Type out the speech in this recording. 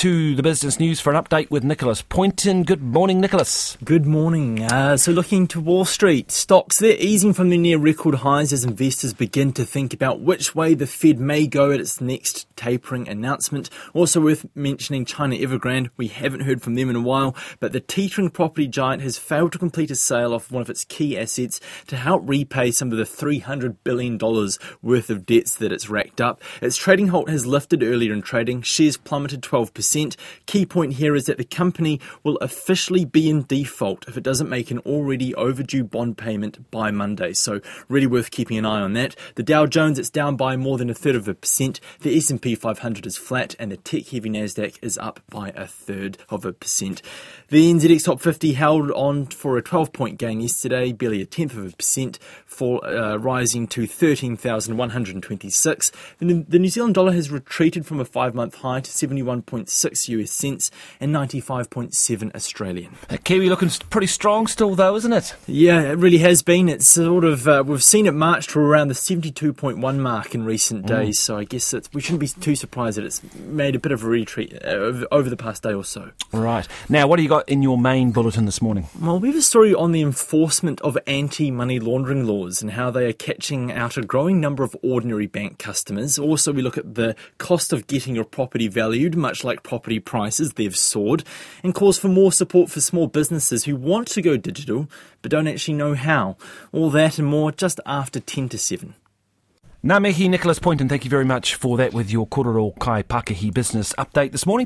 to the business news for an update with Nicholas Poynton. Good morning, Nicholas. Good morning. So looking to Wall Street, stocks, they're easing from their near record highs as investors begin to think about which way the Fed may go at its next tapering announcement. Also worth mentioning China Evergrande. We haven't heard from them in a while, but the teetering property giant has failed to complete a sale of one of its key assets to help repay some of the $300 billion worth of debts that it's racked up. Its trading halt has lifted earlier in trading. Shares plummeted 12%. Key point here is that the company will officially be in default if it doesn't make an already overdue bond payment by Monday. So really worth keeping an eye on that. The Dow Jones, it's down by more than 1/3%. The S&P 500 is flat and the tech-heavy Nasdaq is up by 1/3%. The NZX Top 50 held on for a 12-point gain yesterday, barely 1/10%, rising to 13,126. The New Zealand dollar has retreated from a 5-month high to 71.6 US cents and 95.7 Australian. Kiwi looking pretty strong still though, isn't it? Yeah, it really has been. It's sort of, we've seen it march to around the 72.1 mark in recent days, so I guess we shouldn't be too surprised that it's made a bit of a retreat over the past day or so. Right. Now, what do you got in your main bulletin this morning? Well, we have a story on the enforcement of anti-money laundering laws and how they are catching out a growing number of ordinary bank customers. Also, we look at the cost of getting your property valued, much like property prices, they've soared, and calls for more support for small businesses who want to go digital but don't actually know how. All that and more just after 10 to 7. Ngā mihi, Nicholas Poynton, thank you very much for that with your Kororo Kai Pākehī business update this morning.